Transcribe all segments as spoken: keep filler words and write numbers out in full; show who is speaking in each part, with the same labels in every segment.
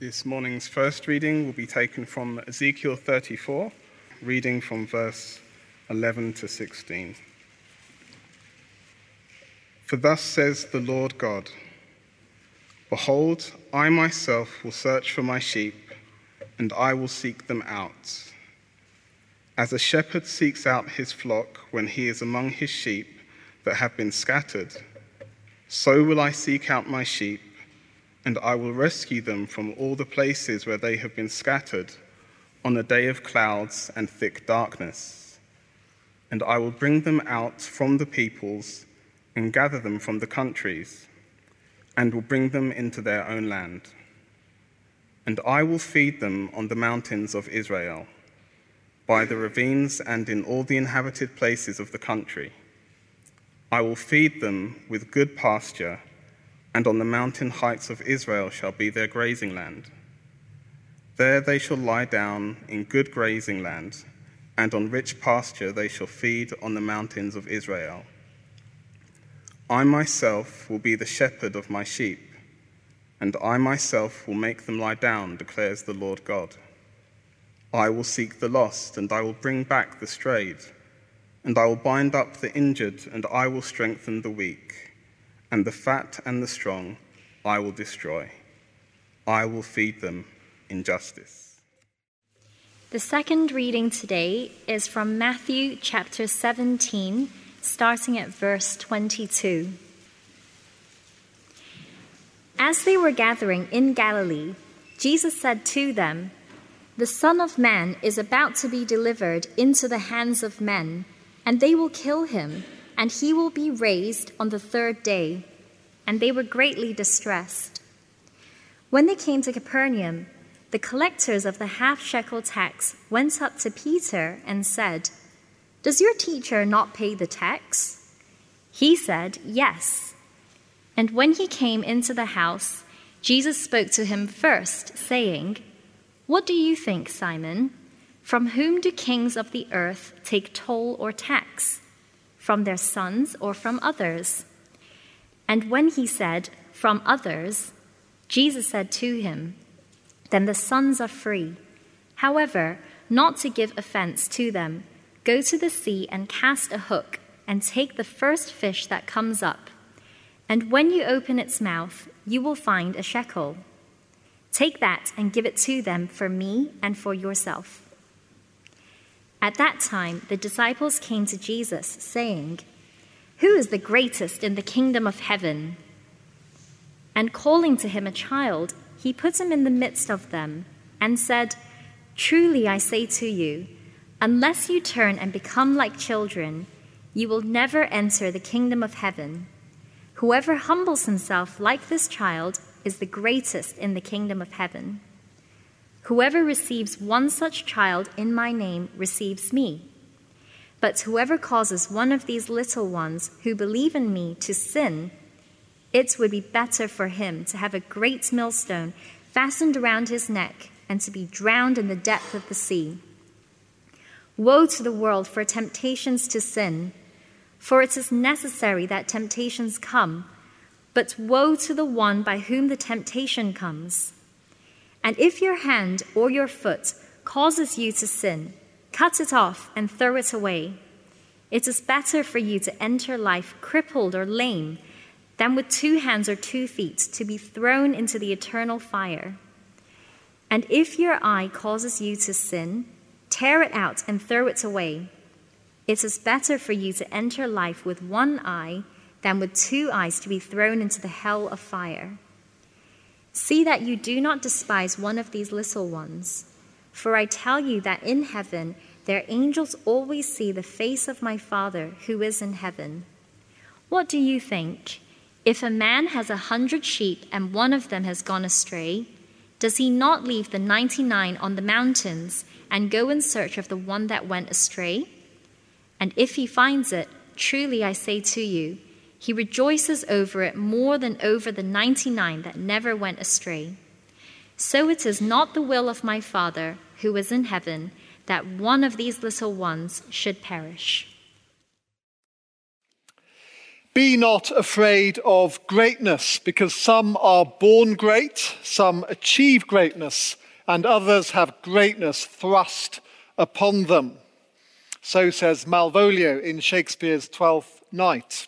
Speaker 1: This morning's first reading will be taken from Ezekiel thirty-four, reading from verse eleven to sixteen. For thus says the Lord God, behold, I myself will search for my sheep, and I will seek them out. As a shepherd seeks out his flock when he is among his sheep that have been scattered, so will I seek out my sheep, and I will rescue them from all the places where they have been scattered on a day of clouds and thick darkness. And I will bring them out from the peoples and gather them from the countries, and will bring them into their own land. And I will feed them on the mountains of Israel, by the ravines and in all the inhabited places of the country. I will feed them with good pasture, and on the mountain heights of Israel shall be their grazing land. There they shall lie down in good grazing land, and on rich pasture they shall feed on the mountains of Israel. I myself will be the shepherd of my sheep, and I myself will make them lie down, declares the Lord God. I will seek the lost, and I will bring back the strayed, and I will bind up the injured, and I will strengthen the weak. And the fat and the strong I will destroy. I will feed them in justice.
Speaker 2: The second reading today is from Matthew chapter seventeen, starting at verse twenty-two. As they were gathering in Galilee, Jesus said to them, "The Son of Man is about to be delivered into the hands of men, and they will kill him, and he will be raised on the third day." And they were greatly distressed. When they came to Capernaum, the collectors of the half-shekel tax went up to Peter and said, "Does your teacher not pay the tax?" He said, "Yes." And when he came into the house, Jesus spoke to him first, saying, "What do you think, Simon? From whom do kings of the earth take toll or tax? From their sons or from others?" And when he said, "From others," Jesus said to him, "Then the sons are free. However, not to give offense to them, go to the sea and cast a hook and take the first fish that comes up. And when you open its mouth, you will find a shekel. Take that and give it to them for me and for yourself." At that time, the disciples came to Jesus, saying, "Who is the greatest in the kingdom of heaven?" And calling to him a child, he put him in the midst of them and said, "Truly I say to you, unless you turn and become like children, you will never enter the kingdom of heaven. Whoever humbles himself like this child is the greatest in the kingdom of heaven. Whoever receives one such child in my name receives me. But whoever causes one of these little ones who believe in me to sin, it would be better for him to have a great millstone fastened around his neck and to be drowned in the depth of the sea. Woe to the world for temptations to sin, for it is necessary that temptations come, but woe to the one by whom the temptation comes. And if your hand or your foot causes you to sin, cut it off and throw it away. It is better for you to enter life crippled or lame than with two hands or two feet to be thrown into the eternal fire. And if your eye causes you to sin, tear it out and throw it away. It is better for you to enter life with one eye than with two eyes to be thrown into the hell of fire. See that you do not despise one of these little ones. For I tell you that in heaven their angels always see the face of my Father who is in heaven. What do you think? If a man has a hundred sheep and one of them has gone astray, does he not leave the ninety-nine on the mountains and go in search of the one that went astray? And if he finds it, truly I say to you, he rejoices over it more than over the ninety-nine that never went astray. So it is not the will of my Father, who is in heaven, that one of these little ones should perish."
Speaker 3: Be not afraid of greatness, because some are born great, some achieve greatness, and others have greatness thrust upon them. So says Malvolio in Shakespeare's Twelfth Night.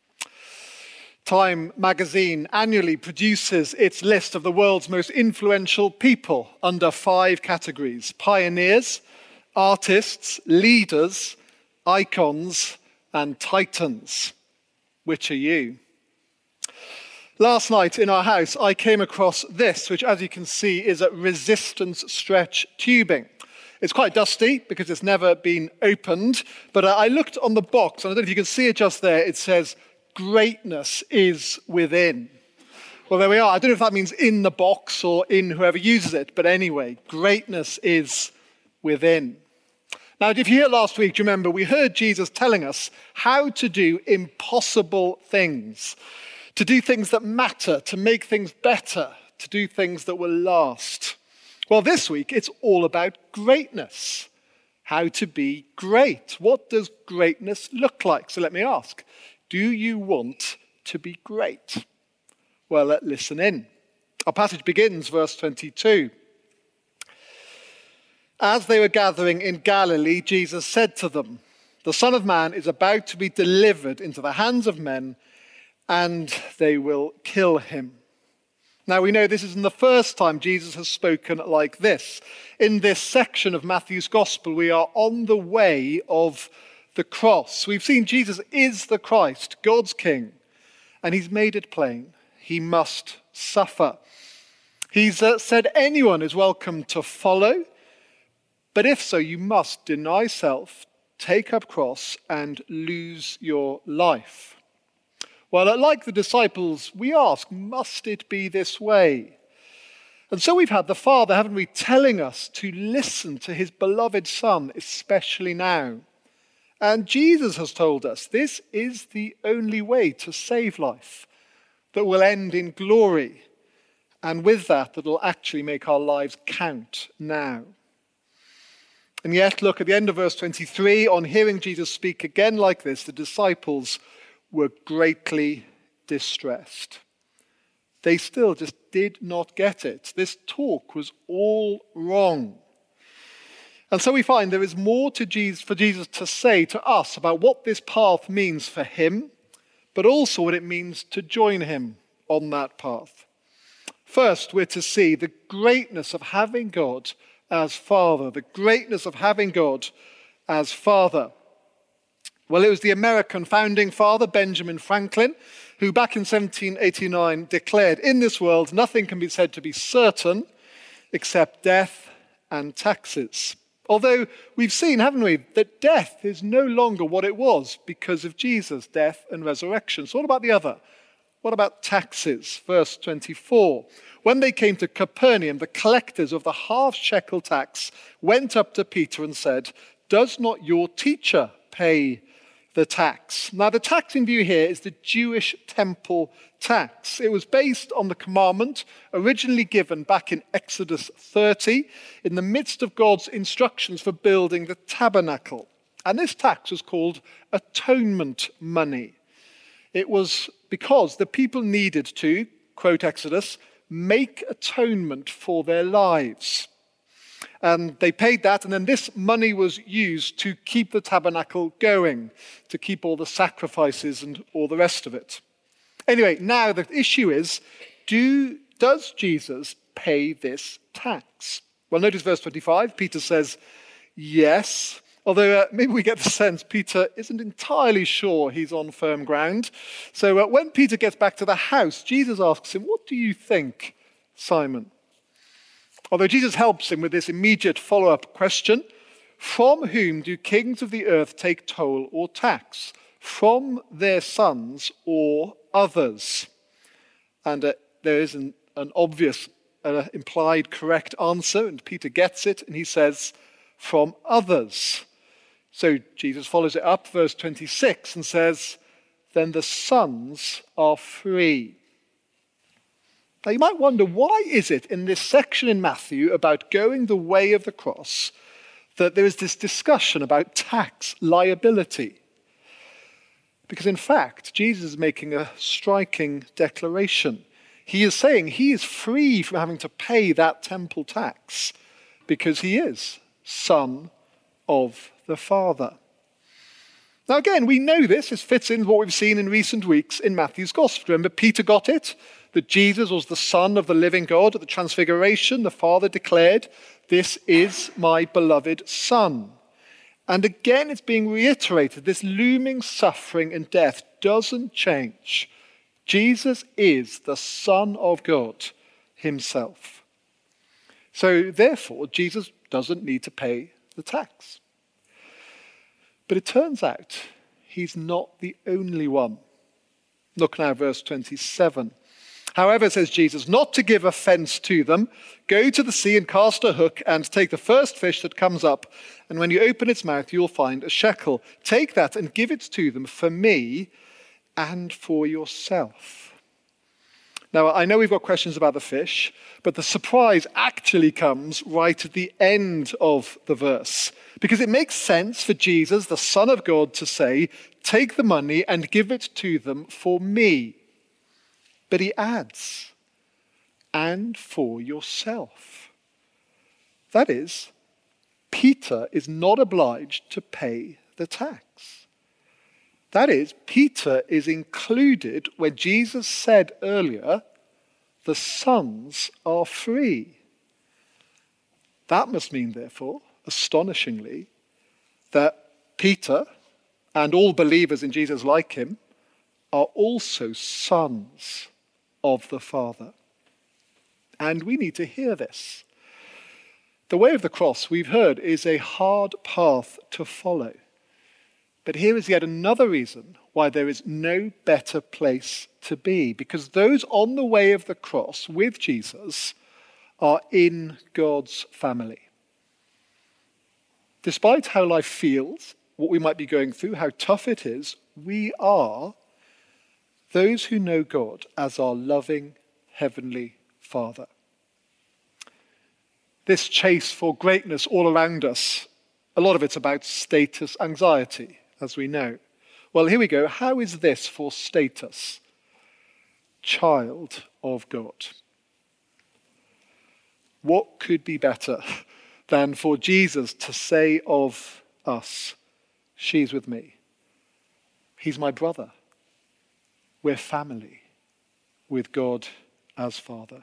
Speaker 3: Time magazine annually produces its list of the world's most influential people under five categories: pioneers, artists, leaders, icons, and titans. Which are you? Last night in our house, I came across this, which, as you can see, is a resistance stretch tubing. It's quite dusty because it's never been opened, but I looked on the box, and I don't know if you can see it just there. It says, "Greatness is within." Well, there we are. I don't know if that means in the box or in whoever uses it, but anyway, greatness is within. Now, if you hear last week, do you remember we heard Jesus telling us how to do impossible things, to do things that matter, to make things better, to do things that will last. Well, this week, it's all about greatness, how to be great. What does greatness look like? So let me ask, do you want to be great? Well, let's listen in. Our passage begins, verse twenty-two. As they were gathering in Galilee, Jesus said to them, "The Son of Man is about to be delivered into the hands of men, and they will kill him." Now, we know this isn't the first time Jesus has spoken like this. In this section of Matthew's Gospel, we are on the way of the cross. We've seen Jesus is the Christ, God's King, and he's made it plain. He must suffer. He's uh, said anyone is welcome to follow, but if so, you must deny self, take up cross, and lose your life. Well, like the disciples, we ask, must it be this way? And so we've had the Father, haven't we, telling us to listen to his beloved Son, especially now. And Jesus has told us this is the only way to save life, that will end in glory, and with that, that will actually make our lives count now. And yet, look at the end of verse twenty-three, on hearing Jesus speak again like this, the disciples were greatly distressed. They still just did not get it. This talk was all wrong. And so we find there is more to Jesus, for Jesus to say to us about what this path means for him, but also what it means to join him on that path. First, we're to see the greatness of having God as Father, the greatness of having God as Father. Well, it was the American founding father, Benjamin Franklin, who back in seventeen eighty-nine declared, "In this world, nothing can be said to be certain except death and taxes." Although we've seen, haven't we, that death is no longer what it was because of Jesus' death and resurrection. So what about the other? What about taxes? Verse twenty-four. When they came to Capernaum, the collectors of the half shekel tax went up to Peter and said, "Does not your teacher pay the tax?" Now, the tax in view here is the Jewish temple tax. It was based on the commandment originally given back in Exodus thirty in the midst of God's instructions for building the tabernacle. And this tax was called atonement money. It was because the people needed to, quote Exodus, make atonement for their lives. And they paid that, and then this money was used to keep the tabernacle going, to keep all the sacrifices and all the rest of it. Anyway, now the issue is, do, does Jesus pay this tax? Well, notice verse twenty-five. Peter says, yes. Although uh, maybe we get the sense Peter isn't entirely sure he's on firm ground. So uh, when Peter gets back to the house, Jesus asks him, "What do you think, Simon?" Although Jesus helps him with this immediate follow-up question, "From whom do kings of the earth take toll or tax? From their sons or others?" And uh, there is an, an obvious, uh, implied correct answer, and Peter gets it, and he says, "From others." So Jesus follows it up, verse twenty-six, and says, "Then the sons are free." Now you might wonder, why is it in this section in Matthew about going the way of the cross that there is this discussion about tax liability? Because in fact, Jesus is making a striking declaration. He is saying he is free from having to pay that temple tax because he is Son of the Father. Now again, we know this. This fits in what we've seen in recent weeks in Matthew's Gospel. Remember, Peter got it, that Jesus was the Son of the living God. At the Transfiguration, the Father declared, "This is my beloved Son." And again, it's being reiterated, this looming suffering and death doesn't change. Jesus is the Son of God himself. So therefore, Jesus doesn't need to pay the tax. But it turns out he's not the only one. Look now, verse twenty-seven. However, says Jesus, not to give offense to them, go to the sea and cast a hook and take the first fish that comes up. And when you open its mouth, you'll find a shekel. Take that and give it to them for me and for yourself. Now, I know we've got questions about the fish, but the surprise actually comes right at the end of the verse. Because it makes sense for Jesus, the Son of God, to say, take the money and give it to them for me. But he adds, and for yourself. That is, Peter is not obliged to pay the tax. That is, Peter is included when Jesus said earlier, the sons are free. That must mean, therefore, astonishingly, that Peter and all believers in Jesus like him are also sons of the Father. And we need to hear this. The way of the cross, we've heard, is a hard path to follow. But here is yet another reason why there is no better place to be. Because those on the way of the cross with Jesus are in God's family. Despite how life feels, what we might be going through, how tough it is, we are those who know God as our loving Heavenly Father. This chase for greatness all around us, a lot of it's about status anxiety, as we know. Well, here we go. How is this for status? Child of God. What could be better than for Jesus to say of us, she's with me. He's my brother. We're family with God as Father.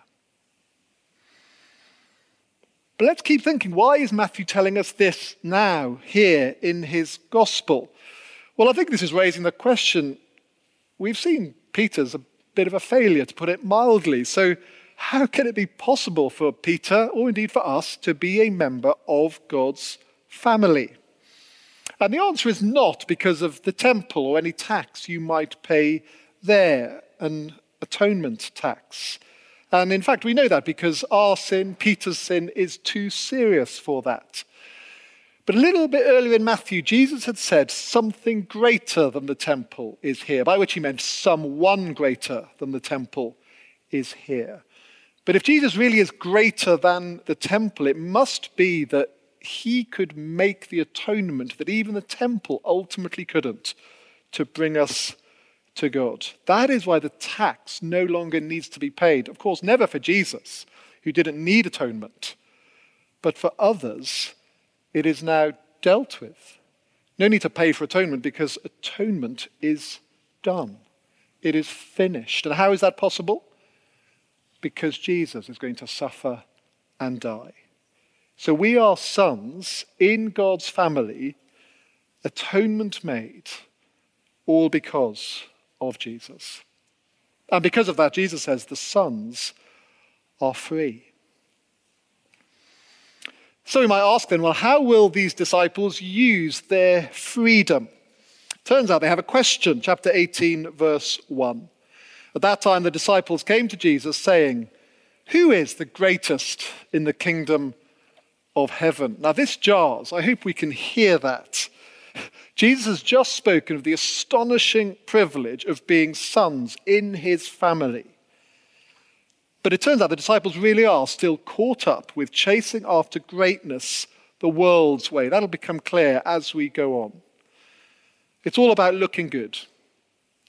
Speaker 3: But let's keep thinking, why is Matthew telling us this now, here in his gospel? Well, I think this is raising the question, we've seen Peter's a bit of a failure, to put it mildly. So how can it be possible for Peter, or indeed for us, to be a member of God's family? And the answer is not because of the temple or any tax you might pay there, an atonement tax. And in fact, we know that because our sin, Peter's sin, is too serious for that. But a little bit earlier in Matthew, Jesus had said something greater than the temple is here, by which he meant someone greater than the temple is here. But if Jesus really is greater than the temple, it must be that he could make the atonement that even the temple ultimately couldn't, to bring us to God. That is why the tax no longer needs to be paid. Of course, never for Jesus, who didn't need atonement. But for others, it is now dealt with. No need to pay for atonement because atonement is done. It is finished. And how is that possible? Because Jesus is going to suffer and die. So we are sons in God's family, atonement made, all because of Jesus. And because of that, Jesus says the sons are free. So we might ask then, well, how will these disciples use their freedom? Turns out they have a question. Chapter eighteen, verse one. At that time, the disciples came to Jesus saying, who is the greatest in the kingdom of heaven? Now this jars. I hope we can hear that. Jesus has just spoken of the astonishing privilege of being sons in his family. But it turns out the disciples really are still caught up with chasing after greatness the world's way. That'll become clear as we go on. It's all about looking good,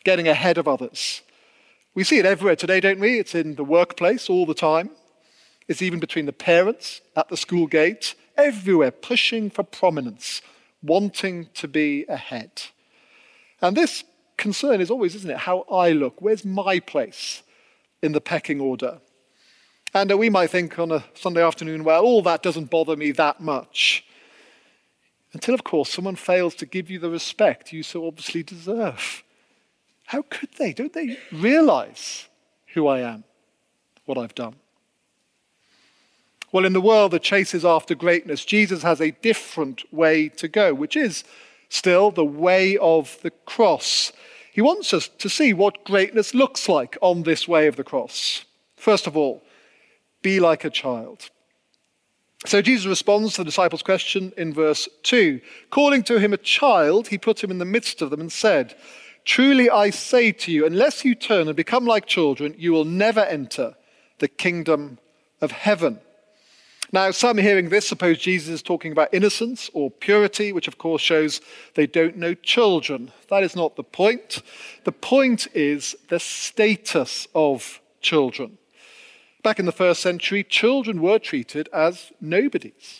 Speaker 3: getting ahead of others. We see it everywhere today, don't we? It's in the workplace all the time. It's even between the parents, at the school gate, everywhere, pushing for prominence, wanting to be ahead. And this concern is always, isn't it, how I look. Where's my place in the pecking order? And we might think on a Sunday afternoon, well, all that doesn't bother me that much. Until, of course, someone fails to give you the respect you so obviously deserve. How could they? Don't they realize who I am, what I've done? Well, in the world that chases after greatness, Jesus has a different way to go, which is still the way of the cross. He wants us to see what greatness looks like on this way of the cross. First of all, be like a child. So Jesus responds to the disciples' question in verse two. Calling to him a child, he put him in the midst of them and said, "Truly I say to you, unless you turn and become like children, you will never enter the kingdom of heaven." Now, some hearing this suppose Jesus is talking about innocence or purity, which of course shows they don't know children. That is not the point. The point is the status of children. Back in the first century, children were treated as nobodies.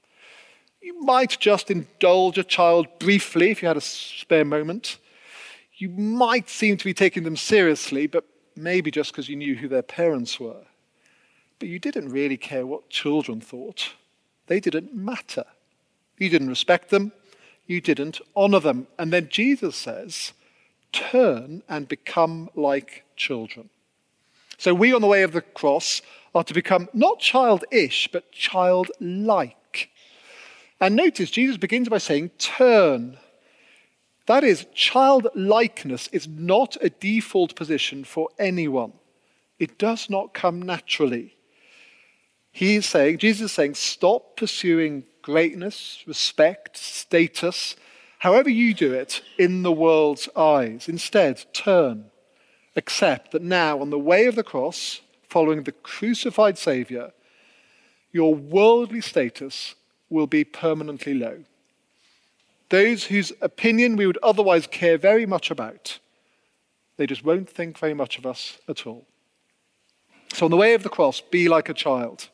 Speaker 3: You might just indulge a child briefly if you had a spare moment. You might seem to be taking them seriously, but maybe just because you knew who their parents were. But you didn't really care what children thought. They didn't matter. You didn't respect them. You didn't honor them. And then Jesus says, turn and become like children. So we on the way of the cross are to become not childish, but childlike. And notice Jesus begins by saying, turn. That is, childlikeness is not a default position for anyone. It does not come naturally. He is saying, Jesus is saying, stop pursuing greatness, respect, status, however you do it in the world's eyes. Instead, turn. Accept that now, on the way of the cross, following the crucified Savior, your worldly status will be permanently low. Those whose opinion we would otherwise care very much about, they just won't think very much of us at all. So on the way of the cross, be like a child.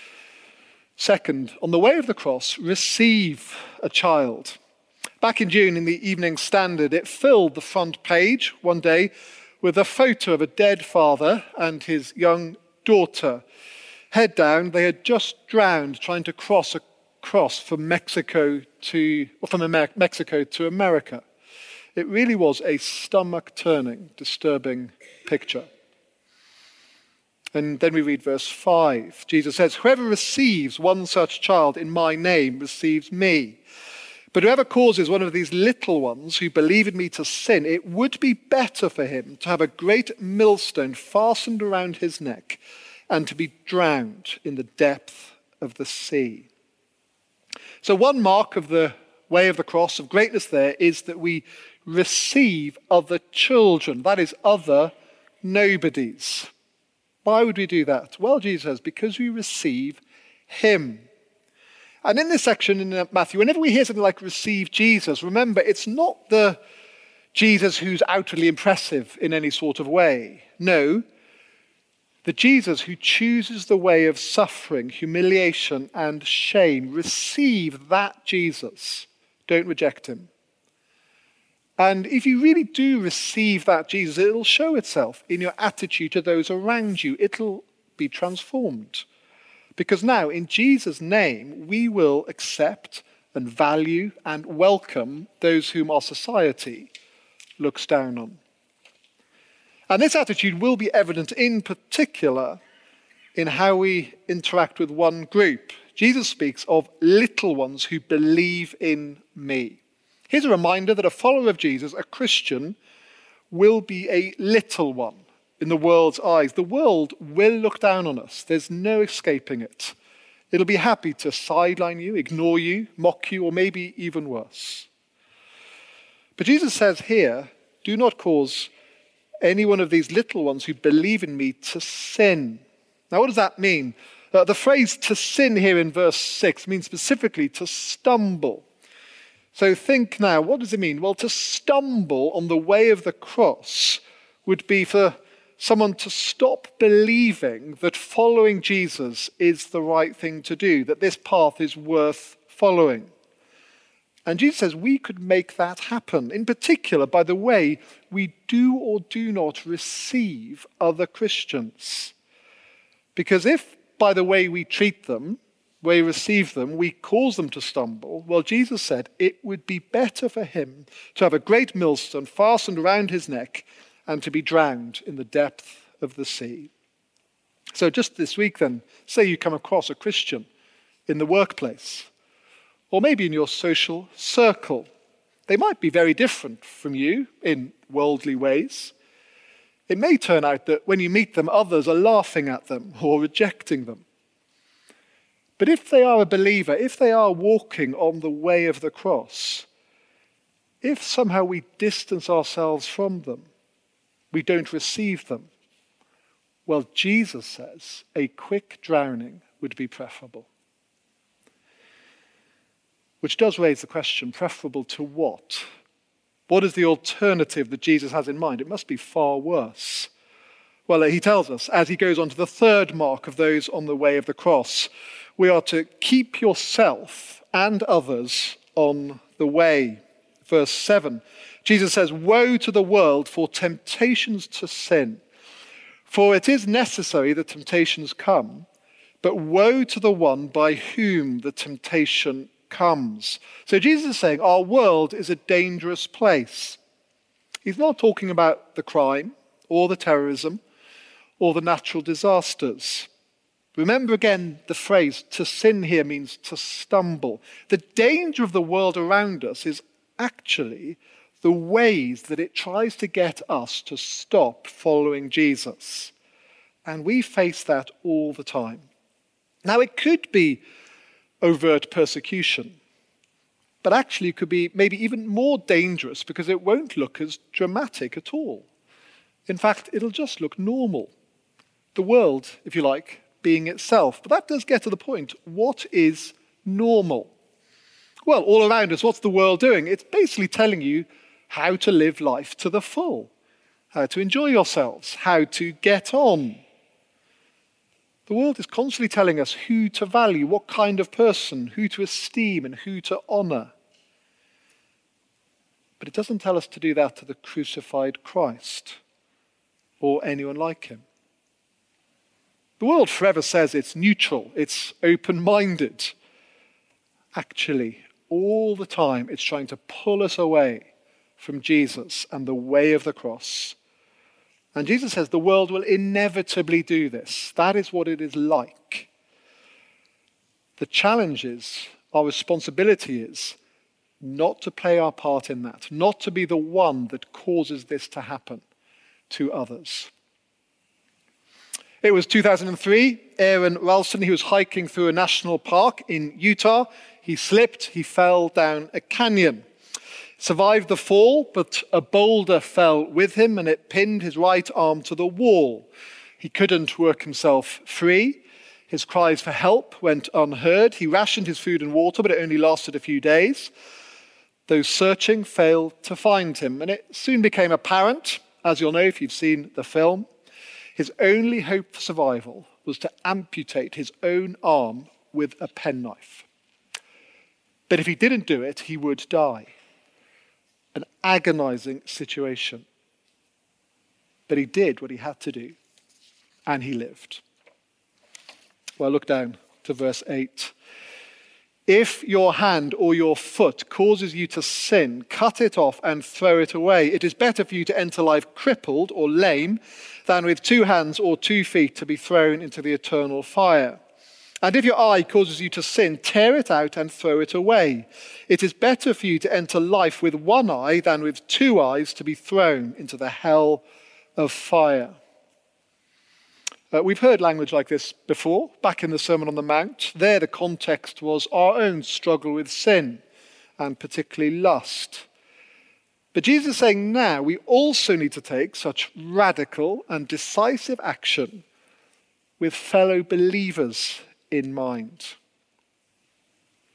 Speaker 3: Second, on the way of the cross, receive a child. Back in June in the Evening Standard, it filled the front page one day with a photo of a dead father and his young daughter. Head down, they had just drowned trying to cross across from Mexico to, or from Amer- Mexico to America. It really was a stomach-turning, disturbing picture. And then we read verse five. Jesus says, "Whoever receives one such child in my name receives me. But whoever causes one of these little ones who believe in me to sin, it would be better for him to have a great millstone fastened around his neck and to be drowned in the depth of the sea." So one mark of the way of the cross, of greatness there, is that we receive other children. That is, other nobodies. Why would we do that? Well, Jesus says, because we receive him. And in this section in Matthew, whenever we hear something like receive Jesus, remember, it's not the Jesus who's outwardly impressive in any sort of way. No, the Jesus who chooses the way of suffering, humiliation, and shame. Receive that Jesus. Don't reject him. And if you really do receive that Jesus, it'll show itself in your attitude to those around you. It'll be transformed. Because now, in Jesus' name, we will accept and value and welcome those whom our society looks down on. And this attitude will be evident in particular in how we interact with one group. Jesus speaks of little ones who believe in me. Here's a reminder that a follower of Jesus, a Christian, will be a little one in the world's eyes. The world will look down on us. There's no escaping it. It'll be happy to sideline you, ignore you, mock you, or maybe even worse. But Jesus says here, do not cause any one of these little ones who believe in me to sin. Now, what does that mean? Uh, the phrase to sin here in verse six means specifically to stumble. So think now, what does it mean? Well, to stumble on the way of the cross would be for someone to stop believing that following Jesus is the right thing to do, that this path is worth following. And Jesus says we could make that happen, in particular by the way we do or do not receive other Christians. Because if by the way we treat them, we receive them, we cause them to stumble, well, Jesus said it would be better for him to have a great millstone fastened around his neck and to be drowned in the depth of the sea. So just this week then, say you come across a Christian in the workplace, or maybe in your social circle. They might be very different from you in worldly ways. It may turn out that when you meet them, others are laughing at them or rejecting them. But if they are a believer, if they are walking on the way of the cross, if somehow we distance ourselves from them, we don't receive them, well, Jesus says a quick drowning would be preferable. Which does raise the question, preferable to what? What is the alternative that Jesus has in mind? It must be far worse. Well, he tells us, as he goes on to the third mark of those on the way of the cross, we are to keep yourself and others on the way. Verse seven, Jesus says, "Woe to the world for temptations to sin. For it is necessary that temptations come, but woe to the one by whom the temptation comes." So Jesus is saying our world is a dangerous place. He's not talking about the crime or the terrorism or the natural disasters. Remember again the phrase, to sin here means to stumble. The danger of the world around us is actually the ways that it tries to get us to stop following Jesus. And we face that all the time. Now, it could be overt persecution, but actually it could be maybe even more dangerous because it won't look as dramatic at all. In fact, it'll just look normal. The world, if you like, being itself. But that does get to the point. What is normal? Well, all around us, what's the world doing? It's basically telling you how to live life to the full, how to enjoy yourselves, how to get on. The world is constantly telling us who to value, what kind of person, who to esteem, and who to honor. But it doesn't tell us to do that to the crucified Christ or anyone like him. The world forever says it's neutral, it's open-minded. Actually, all the time, it's trying to pull us away from Jesus and the way of the cross. And Jesus says the world will inevitably do this. That is what it is like. The challenge is, our responsibility is, not to play our part in that, not to be the one that causes this to happen to others. It was two thousand three, Aaron Ralston, he was hiking through a national park in Utah. He slipped, he fell down a canyon. Survived the fall, but a boulder fell with him and it pinned his right arm to the wall. He couldn't work himself free. His cries for help went unheard. He rationed his food and water, but it only lasted a few days. Those searching failed to find him, and it soon became apparent, as you'll know if you've seen the film, his only hope for survival was to amputate his own arm with a penknife. But if he didn't do it, he would die. An agonizing situation. But he did what he had to do, and he lived. Well, look down to verse eight. If your hand or your foot causes you to sin, cut it off and throw it away. It is better for you to enter life crippled or lame than with two hands or two feet to be thrown into the eternal fire. And if your eye causes you to sin, tear it out and throw it away. It is better for you to enter life with one eye than with two eyes to be thrown into the hell of fire. Uh, we've heard language like this before, back in the Sermon on the Mount. There the context was our own struggle with sin, and particularly lust. But Jesus is saying now we also need to take such radical and decisive action with fellow believers in mind.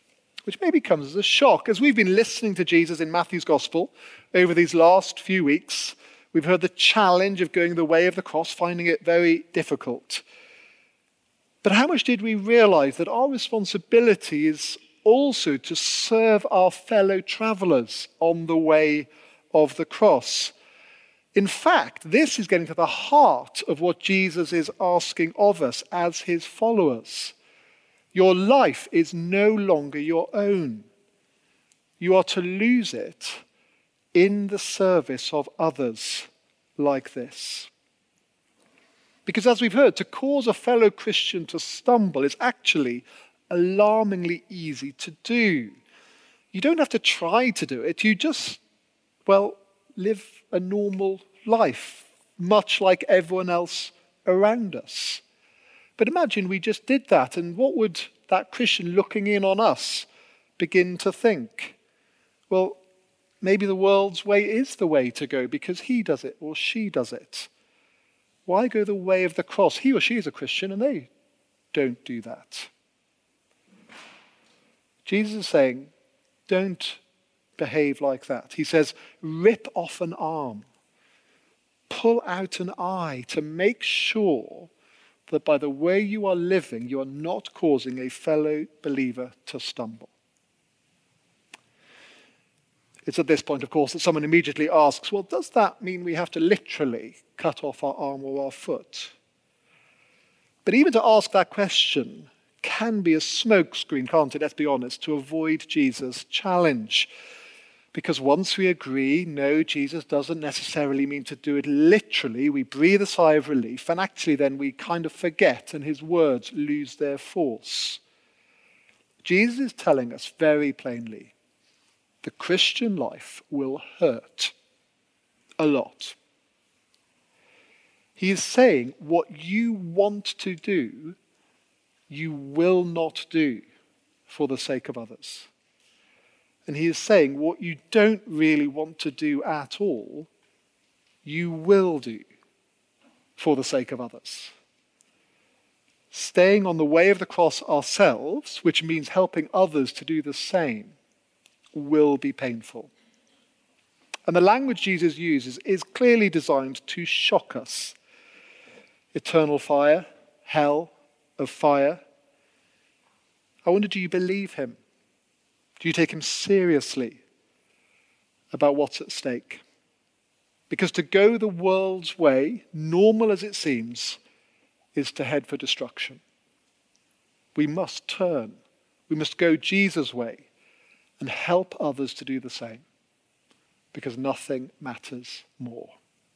Speaker 3: which maybe comes as a shock. As we've been listening to Jesus in Matthew's Gospel over these last few weeks, we've heard the challenge of going the way of the cross, finding it very difficult. But how much did we realize that our responsibility is also to serve our fellow travelers on the way of the cross? In fact, this is getting to the heart of what Jesus is asking of us as his followers. Your life is no longer your own. You are to lose it in the service of others like this. Because as we've heard, to cause a fellow Christian to stumble is actually alarmingly easy to do. You don't have to try to do it. You just, well, live a normal life, much like everyone else around us. But imagine we just did that, and what would that Christian looking in on us begin to think? Well, maybe the world's way is the way to go because he does it or she does it. Why go the way of the cross? He or she is a Christian and they don't do that. Jesus is saying, don't behave like that. He says, rip off an arm, pull out an eye to make sure that by the way you are living, you are not causing a fellow believer to stumble. It's at this point, of course, that someone immediately asks, well, does that mean we have to literally cut off our arm or our foot? But even to ask that question can be a smokescreen, can't it? Let's be honest, to avoid Jesus' challenge. Because once we agree, no, Jesus doesn't necessarily mean to do it literally, we breathe a sigh of relief, and actually then we kind of forget and his words lose their force. Jesus is telling us very plainly, the Christian life will hurt a lot. He is saying what you want to do, you will not do for the sake of others. And he is saying what you don't really want to do at all, you will do for the sake of others. Staying on the way of the cross ourselves, which means helping others to do the same, will be painful. And the language Jesus uses is clearly designed to shock us. Eternal fire, hell of fire. I wonder, do you believe him? Do you take him seriously about what's at stake? Because to go the world's way, normal as it seems, is to head for destruction. We must turn. We must go Jesus' way and help others to do the same. Because nothing matters more.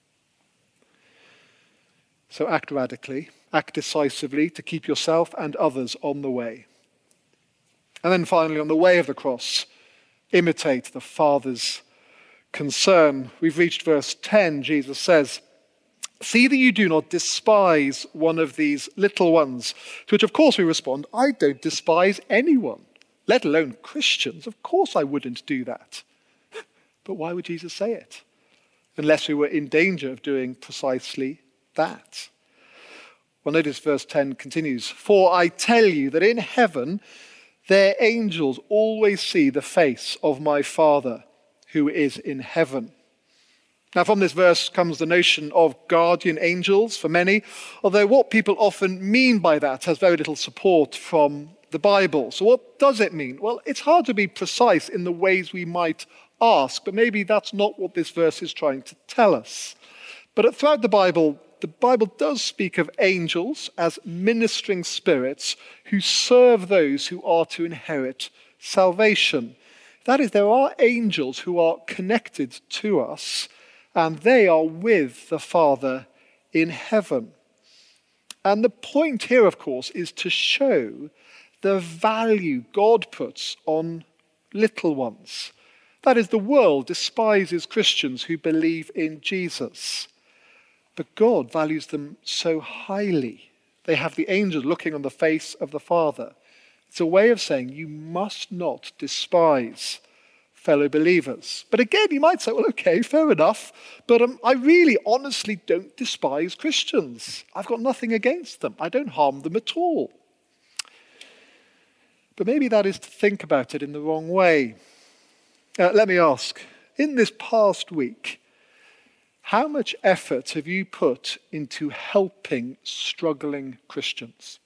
Speaker 3: So act radically, act decisively to keep yourself and others on the way. And then finally, on the way of the cross, imitate the Father's concern. We've reached verse ten. Jesus says, see that you do not despise one of these little ones. To which, of course, we respond, I don't despise anyone, let alone Christians. Of course I wouldn't do that. But why would Jesus say it? Unless we were in danger of doing precisely that. Well, notice verse ten continues, for I tell you that in heaven their angels always see the face of my Father who is in heaven. Now, from this verse comes the notion of guardian angels for many, although what people often mean by that has very little support from the Bible. So what does it mean? Well, it's hard to be precise in the ways we might ask, but maybe that's not what this verse is trying to tell us. But throughout the Bible, the Bible does speak of angels as ministering spirits who serve those who are to inherit salvation. That is, there are angels who are connected to us, and they are with the Father in heaven. And the point here, of course, is to show the value God puts on little ones. That is, the world despises Christians who believe in Jesus. But God values them so highly. They have the angels looking on the face of the Father. It's a way of saying you must not despise fellow believers. But again, you might say, well, okay, fair enough. But um, I really honestly don't despise Christians. I've got nothing against them. I don't harm them at all. But maybe that is to think about it in the wrong way. Uh, let me ask, in this past week, how much effort have you put into helping struggling Christians?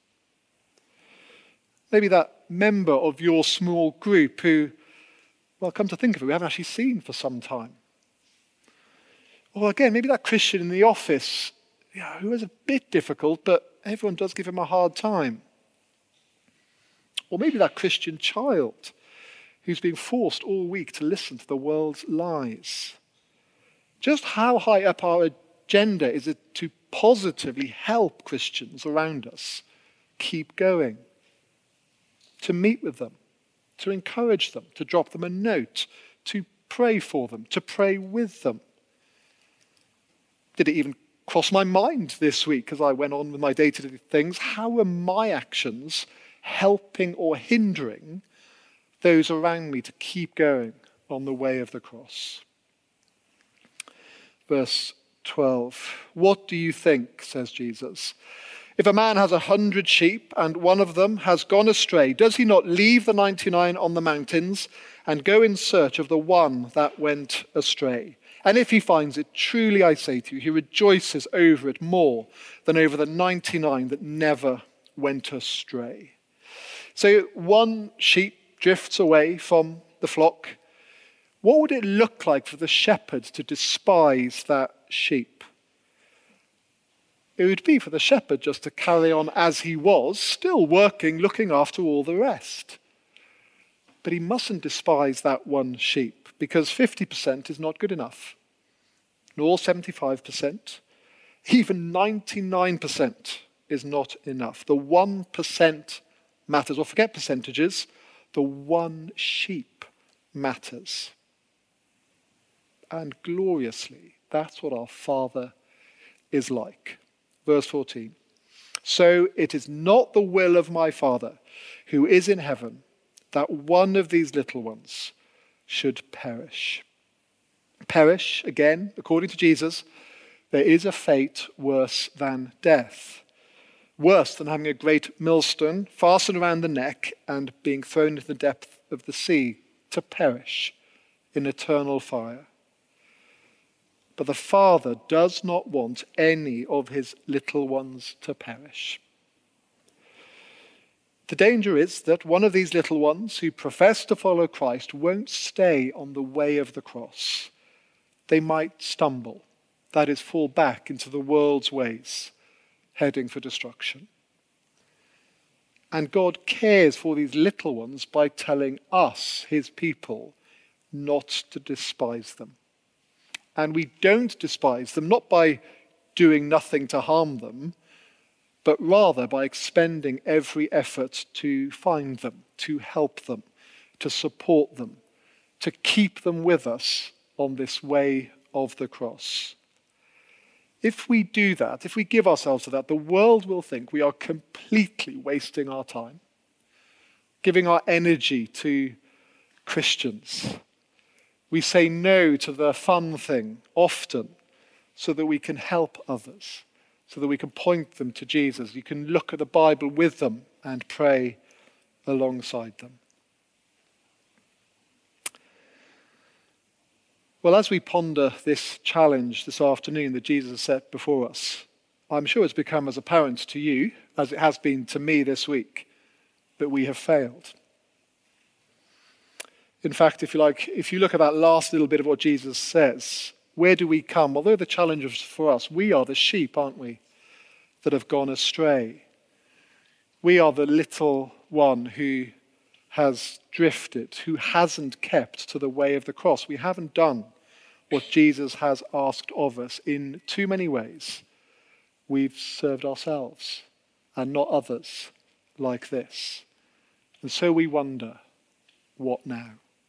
Speaker 3: Maybe that member of your small group who, well, come to think of it, we haven't actually seen for some time. Or again, maybe that Christian in the office, yeah, who is a bit difficult, but everyone does give him a hard time. Or maybe that Christian child who's being forced all week to listen to the world's lies. Just how high up our agenda is it to positively help Christians around us keep going? To meet with them, to encourage them, to drop them a note, to pray for them, to pray with them. Did it even cross my mind this week as I went on with my day-to-day things? How are my actions helping or hindering those around me to keep going on the way of the cross? Verse twelve. What do you think, says Jesus? If a man has a hundred sheep and one of them has gone astray, does he not leave the ninety-nine on the mountains and go in search of the one that went astray? And if he finds it, truly I say to you, he rejoices over it more than over the ninety-nine that never went astray. So one sheep drifts away from the flock. What would it look like for the shepherd to despise that sheep? It would be for the shepherd just to carry on as he was, still working, looking after all the rest. But he mustn't despise that one sheep, because fifty percent is not good enough, nor seventy-five percent. Even ninety-nine percent is not enough. The one percent matters, or forget percentages, the one sheep matters. And gloriously, that's what our Father is like. Verse fourteen. So it is not the will of my Father who is in heaven that one of these little ones should perish. Perish, again, according to Jesus, there is a fate worse than death. Worse than having a great millstone fastened around the neck and being thrown into the depth of the sea to perish in eternal fire. But the Father does not want any of his little ones to perish. The danger is that one of these little ones who profess to follow Christ won't stay on the way of the cross. They might stumble, that is, fall back into the world's ways, heading for destruction. And God cares for these little ones by telling us, his people, not to despise them. And we don't despise them, not by doing nothing to harm them, but rather by expending every effort to find them, to help them, to support them, to keep them with us on this way of the cross. If we do that, if we give ourselves to that, the world will think we are completely wasting our time, giving our energy to Christians. We say no to the fun thing often so that we can help others, so that we can point them to Jesus. You can look at the Bible with them and pray alongside them. Well, as we ponder this challenge this afternoon that Jesus set before us, I'm sure it's become as apparent to you, as it has been to me this week, that we have failed. In fact, if you like, if you look at that last little bit of what Jesus says, where do we come? Although the challenge is for us, we are the sheep, aren't we, that have gone astray. We are the little one who has drifted, who hasn't kept to the way of the cross. We haven't done what Jesus has asked of us in too many ways. We've served ourselves and not others like this. And so we wonder, what now?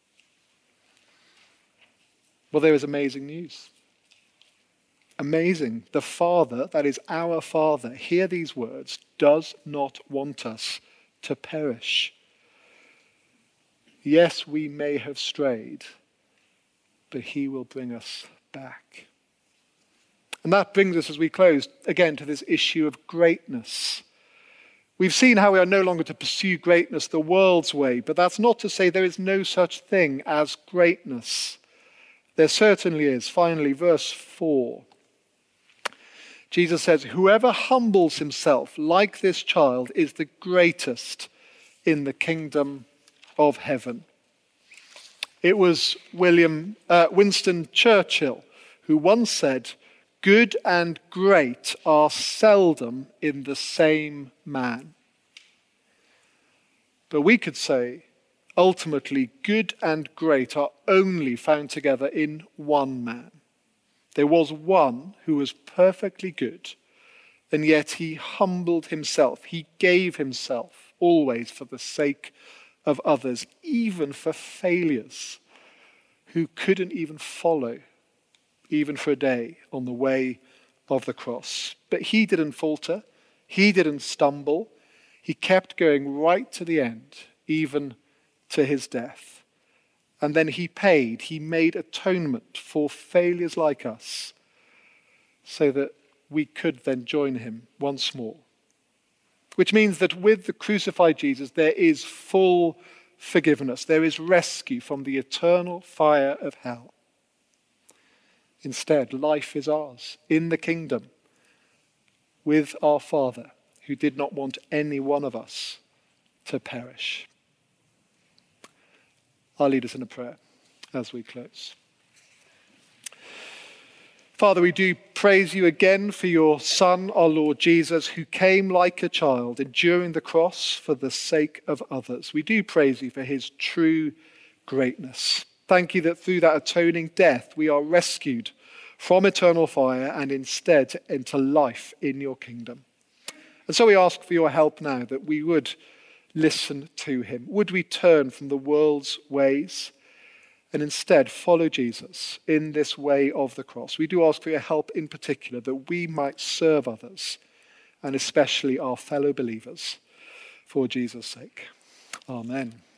Speaker 3: Well, there is amazing news. Amazing. The Father, that is our Father, hear these words, does not want us to perish. Yes, we may have strayed, but he will bring us back. And that brings us, as we close, again to this issue of greatness. We've seen how we are no longer to pursue greatness the world's way, but that's not to say there is no such thing as greatness. There certainly is. Finally, verse four. Jesus says, whoever humbles himself like this child is the greatest in the kingdom of heaven. It was William uh, Winston Churchill who once said, good and great are seldom in the same man. But we could say, ultimately, good and great are only found together in one man. There was one who was perfectly good, and yet he humbled himself. He gave himself always for the sake of others, even for failures who couldn't even follow, even for a day, on the way of the cross. But he didn't falter. He didn't stumble. He kept going right to the end, even to his death. And then he paid, he made atonement for failures like us, so that we could then join him once more. Which means that with the crucified Jesus, there is full forgiveness. There is rescue from the eternal fire of hell. Instead, life is ours in the kingdom with our Father, who did not want any one of us to perish. I'll lead us in a prayer as we close. Father, we do praise you again for your Son, our Lord Jesus, who came like a child, enduring the cross for the sake of others. We do praise you for his true greatness. Thank you that through that atoning death, we are rescued from eternal fire and instead to enter life in your kingdom. And so we ask for your help now, that we would listen to him. Would we turn from the world's ways and instead follow Jesus in this way of the cross? We do ask for your help in particular, that we might serve others, and especially our fellow believers, for Jesus' sake. Amen.